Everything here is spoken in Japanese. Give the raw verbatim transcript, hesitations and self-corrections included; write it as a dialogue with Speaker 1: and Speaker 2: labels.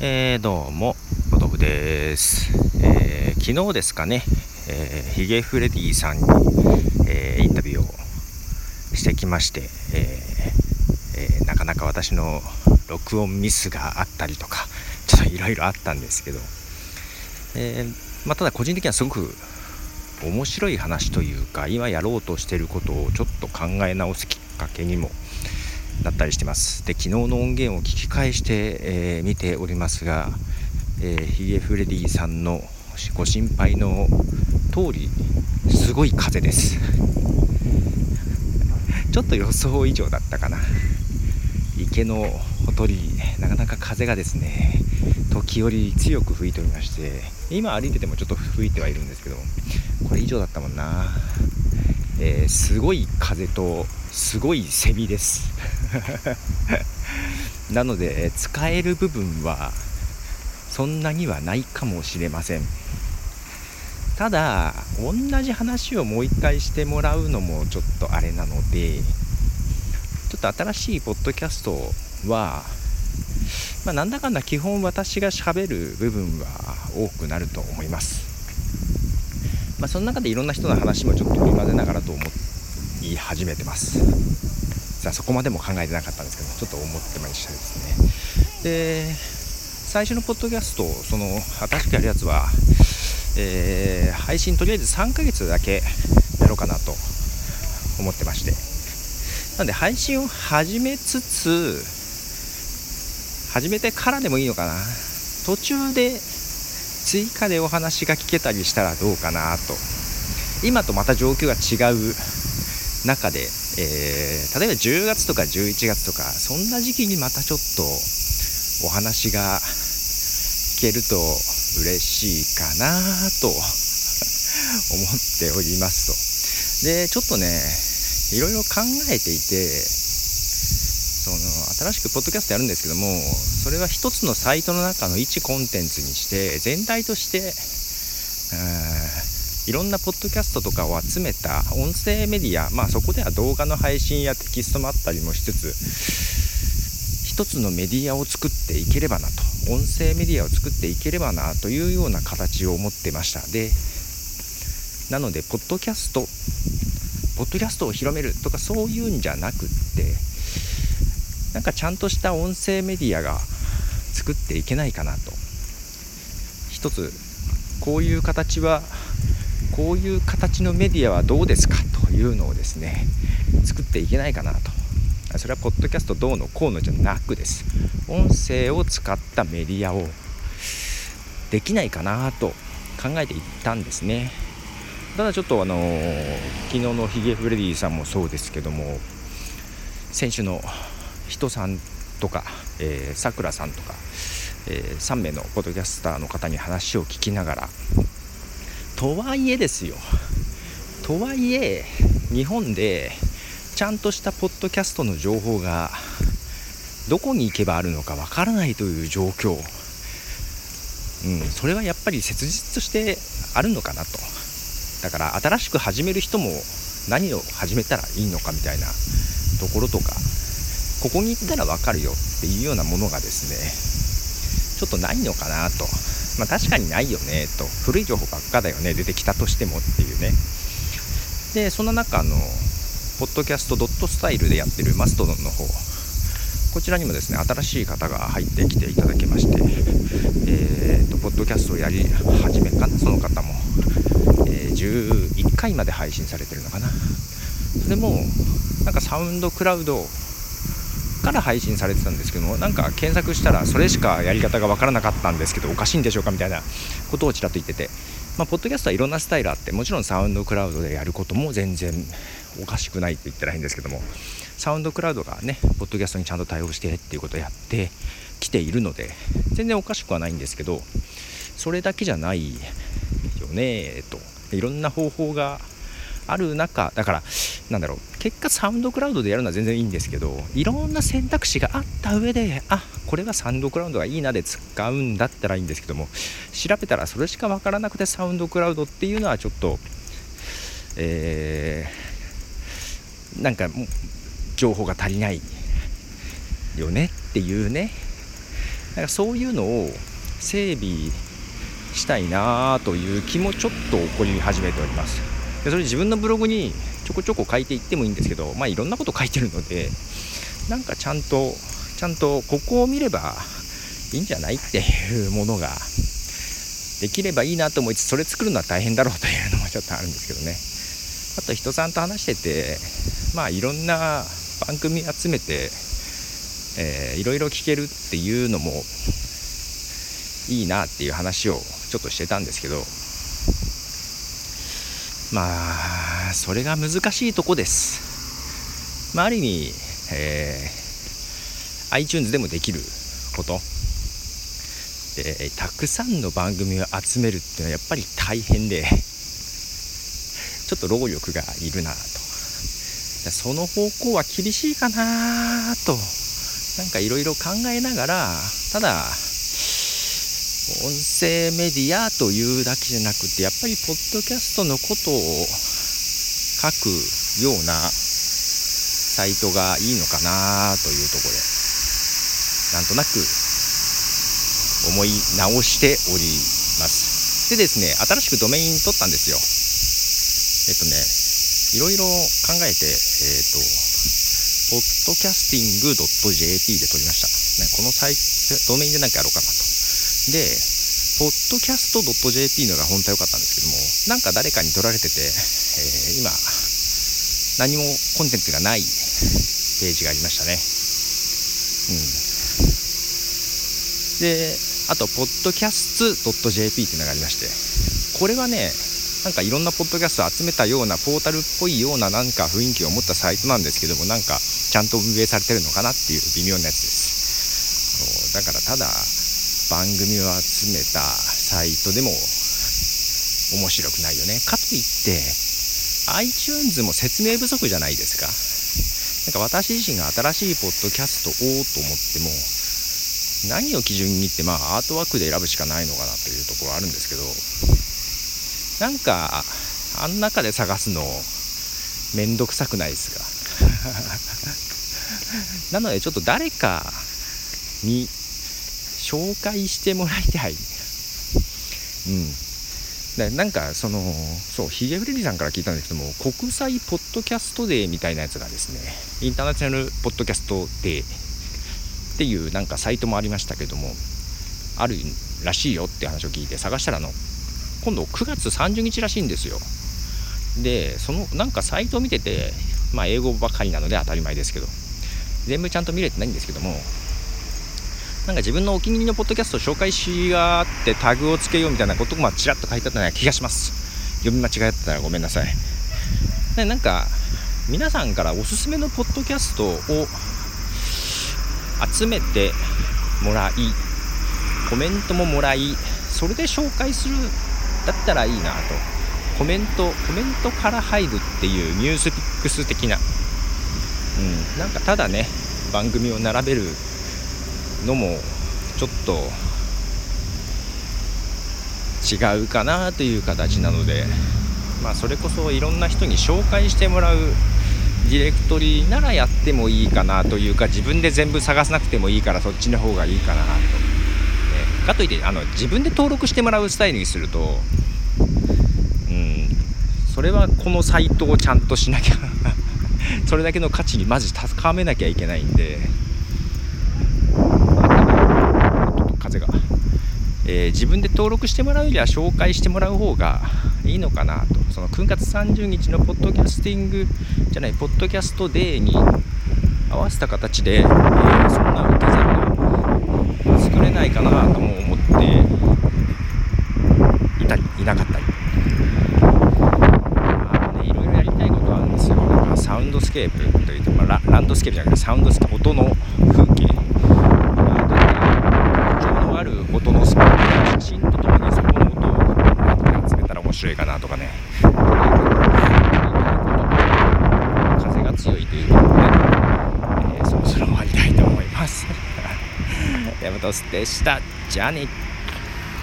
Speaker 1: えー、どうもボトフです。えー、昨日ですかね、えー、ヒゲフレディさんに、えー、インタビューをしてきまして、えーえー、なかなか私の録音ミスがあったりとかちょっといろいろあったんですけど、えーまあ、ただ個人的にはすごく面白い話というか、今やろうとしていることをちょっと考え直すきっかけにもなったりしてます。で、昨日の音源を聞き返して、えー、見ておりますが、えー、ヒゲフレディさんのご心配の通りすごい風です。ちょっと予想以上だったかな。池のほとりなかなか風がですね、時折強く吹いておりまして、今歩いててもちょっと吹いてはいるんですけど、これ以上だったもんな。えー、すごい風とすごいセミですなので使える部分はそんなにはないかもしれません。ただ同じ話をもう一回してもらうのもちょっとあれなので、ちょっと新しいポッドキャストは、まあ、なんだかんだ基本私が喋る部分は多くなると思います。まあ、その中でいろんな人の話もちょっと織り交ぜながらと思い始めてます。さあそこまでも考えてなかったんですけど、ちょっと思ってましたですね。で、最初のポッドキャスト、その新しくやるやつは、えー、配信とりあえずさんかげつだけやろうかなと思ってまして、なんで配信を始めつつ始めてからでもいいのかな、途中で追加でお話が聞けたりしたらどうかなと。今とまた状況が違う中で、えー、例えばじゅうがつとかじゅういちがつとかそんな時期にまたちょっとお話が聞けると嬉しいかなと思っておりますと。で、ちょっとねいろいろ考えていて、その新しくポッドキャストやるんですけども、それは一つのサイトの中の一コンテンツにして全体としていろんなポッドキャストとかを集めた音声メディア、まあそこでは動画の配信やテキストもあったりもしつつ、一つのメディアを作っていければなと、音声メディアを作っていければなというような形を思ってました。で、なのでポッドキャストポッドキャストを広めるとかそういうんじゃなくって、なんかちゃんとした音声メディアが作っていけないかなと。一つこういう形はこういう形のメディアはどうですかというのをですね作っていけないかなと。それはポッドキャストどうのこうのじゃなくです、音声を使ったメディアをできないかなと考えていったんですね。ただちょっとあのー、昨日のヒゲフレディさんもそうですけども、選手の人さんとかさくらさんとか、えー、さんめいのポッドキャスターの方に話を聞きながら、とはいえですよとはいえ日本でちゃんとしたポッドキャストの情報がどこに行けばあるのかわからないという状況、うん、それはやっぱり切実としてあるのかなと。だから新しく始める人も何を始めたらいいのかみたいなところとか、ここに行ったらわかるよっていうようなものがですねちょっとないのかなと。まあ確かにないよねと、古い情報ばっかだよね出てきたとしてもっていうね。で、そんな中のポッドキャストドットスタイルでやってるマストドンの方、こちらにもですね新しい方が入ってきていただきまして、えーとポッドキャストをやり始めかな、その方も、えー、じゅういっかいまで配信されてるのかな。それもなんかサウンドクラウドから配信されてたんですけども、なんか検索したらそれしかやり方が分からなかったんですけどおかしいんでしょうかみたいなことをちらっと言ってて、まあ、ポッドキャストはいろんなスタイルあって、もちろんサウンドクラウドでやることも全然おかしくないって言ったらいいんですけども、サウンドクラウドがねポッドキャストにちゃんと対応してっていうことをやってきているので全然おかしくはないんですけど、それだけじゃないよねと。いろんな方法がある中だから、なんだろう、結果サウンドクラウドでやるのは全然いいんですけど、いろんな選択肢があった上で、あ、これはサウンドクラウドがいいなで使うんだったらいいんですけども、調べたらそれしか分からなくてサウンドクラウドっていうのはちょっと、えー、なんか情報が足りないよねっていうねなんかそういうのを整備したいなという気もちょっと起こり始めております。でそれ自分のブログにちょこちょこ書いていってもいいんですけど、まあいろんなこと書いてるので、なんかちゃんとちゃんとここを見ればいいんじゃないっていうものができればいいなと思いつつ、それ作るのは大変だろうというのもちょっとあるんですけどね。あと人さんと話してて、まあいろんな番組集めて、えー、いろいろ聞けるっていうのもいいなっていう話をちょっとしてたんですけど、まあそれが難しいとこです。まあある意味、えー、iTunes でもできることで、たくさんの番組を集めるっていうのはやっぱり大変でちょっと労力がいるなと。その方向は厳しいかなと、なんかいろいろ考えながら、ただ音声メディアというだけじゃなくて、やっぱりポッドキャストのことを書くようなサイトがいいのかなというところで、なんとなく思い直しております。でですね、新しくドメイン取ったんですよ。えっとねいろいろ考えて、えっとポッドキャスティング .jp で取りました、ね、このサイトドメインで何かやろうかなと。でポッドキャスト .jp のが本当は良かったんですけども、なんか誰かに取られてて、えー、今何もコンテンツがないページがありましたね。うんであとポッドキャスト .jp っていうのがありまして、これはねなんかいろんなポッドキャストを集めたようなポータルっぽいようななんか雰囲気を持ったサイトなんですけども、なんかちゃんと運営されてるのかなっていう微妙なやつです。だからただ番組を集めたサイトでも面白くないよね。かといって iTunes も説明不足じゃないですか。なんか私自身が新しいポッドキャストをと思っても何を基準にって、まあアートワークで選ぶしかないのかなというところはあるんですけど、なんかあん中で探すのめんどくさくないですかなのでちょっと誰かに紹介してもらいたい。うんでなんかそのそうヒゲフレディさんから聞いたんですけども、国際ポッドキャストデーみたいなやつがですね、インターナショナルポッドキャストデーっていうなんかサイトもありましたけども、あるらしいよって話を聞いて探したら、あの今度くがつさんじゅうにちらしいんですよ。でそのなんかサイトを見てて、まあ英語ばかりなので当たり前ですけど全部ちゃんと見れてないんですけども、なんか自分のお気に入りのポッドキャストを紹介しがあってタグをつけようみたいなこともちらっと書いてあったような気がします。読み間違えてたらごめんなさい。でなんか皆さんからおすすめのポッドキャストを集めてもらい、コメントももらい、それで紹介するだったらいいなと。コメントコメントから入るっていうニュースピックス的な、うん、なんかただね番組を並べるのもちょっと違うかなという形なので、まあそれこそいろんな人に紹介してもらうディレクトリならやってもいいかなというか、自分で全部探さなくてもいいからそっちの方がいいかなと、ね、かといってあの自分で登録してもらうスタイルにすると、うん、それはこのサイトをちゃんとしなきゃそれだけの価値にまず高めなきゃいけないんで、風が、えー、自分で登録してもらうよりは紹介してもらう方がいいのかなと。そのくがつさんじゅうにちのポッドキャスティングじゃないポッドキャストデーに合わせた形で、えー、そんな受け皿が作れないかなとも思っていたりいなかったり、まあね、いろいろやりたいことはあるんですよ。なんかサウンドスケープというと、まあ、ラ, ランドスケープじゃなくてサウンドスケープ、音の風景、ある音のスポット、写真とともにそこの音を集めたら面白いかなとかね、風が強いということで、えー、そろそろ終わりたいと思います。ヤマトスでした。じゃあね。